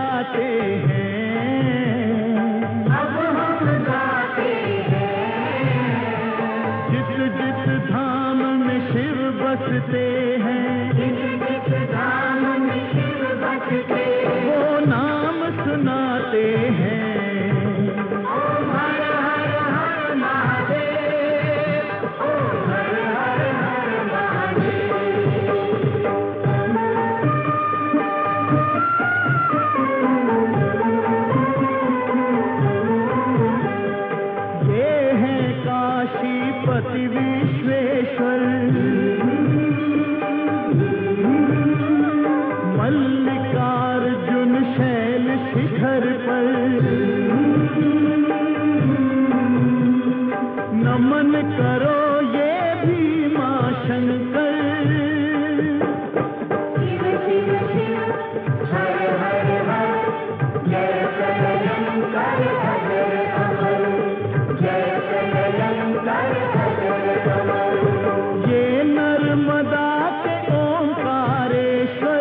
गाते हैं, अब हम गाते हैं। जिस जिस धाम में शिव बसते हैं, जिस जिस धाम में शिव बसते हैं, वो नाम सुनाते हैं। ओम हर हर हर महादेव, ओम हर हर हर महादेव। ये है काशीपति विश्वेश्वर, मल्लिकार्जुन शैल शिखर पर। नमन करो ये भीमा शंकर, शिव शिव शिव हर हर हर, जय कलयंकर अजर अमर, जय कलयंकर अजर अमर। ये नर्मदा के ओंकारेश्वर,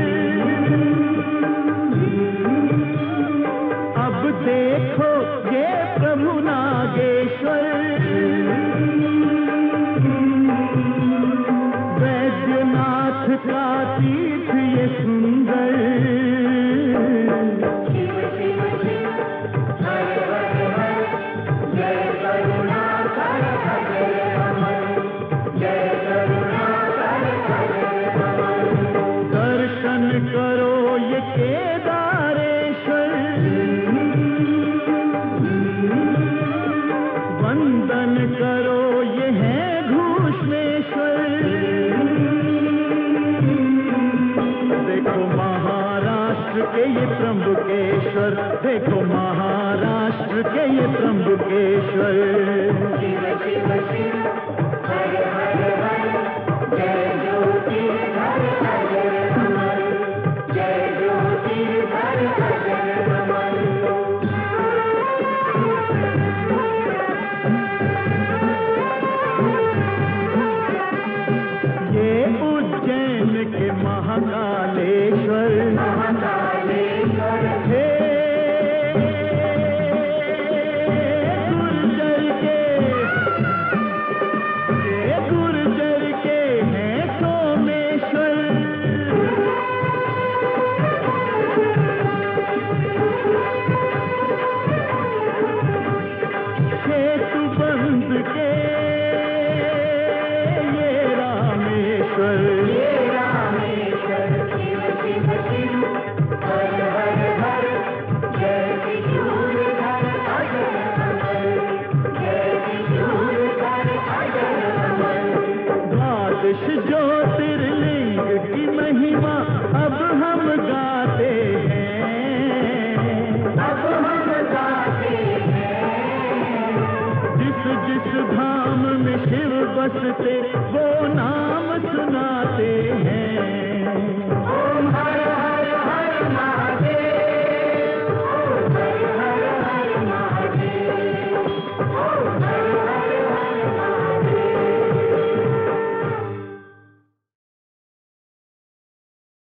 अब देखो ये प्रभु नागेश्वर। वैद्यनाथ का तीर्थ ये सुंदर, शिव शिव शिव हर हर हर, जय करुणाकर अजर अमर, जय करुणाकर अजर अमर। दर्शन करो ये केदारेश्वर, वंदन करो ये है घूष्णेश्वर। देखो महाराष्ट्र के ये त्र्यंबकेश्वर, देखो महाराष्ट्र के ये त्र्यंबकेश्वर। शिव शिव शिव हर हर हर, जय ज्योतिर्धर अजर अमर, जय ज्योतिर्धर अजर अमर। ये उज्जैन के महाकालेश्वर, महाकालेश्वर हे गुर्जर के हैं सोमेश्वर। सेतु बंद के ये रामेश्वर, ये रामेश्वर। शिव शिव शिव हर हर हर, जय त्रिशूलधर अजर अमर, जय त्रिशूलधर अजर अमर। द्वादश ज्योतिर्लिंग की महिमा अब हम गाते हैं, अब हम गाते हैं। जिस जिस धाम में शिव बसते वो नाम सुना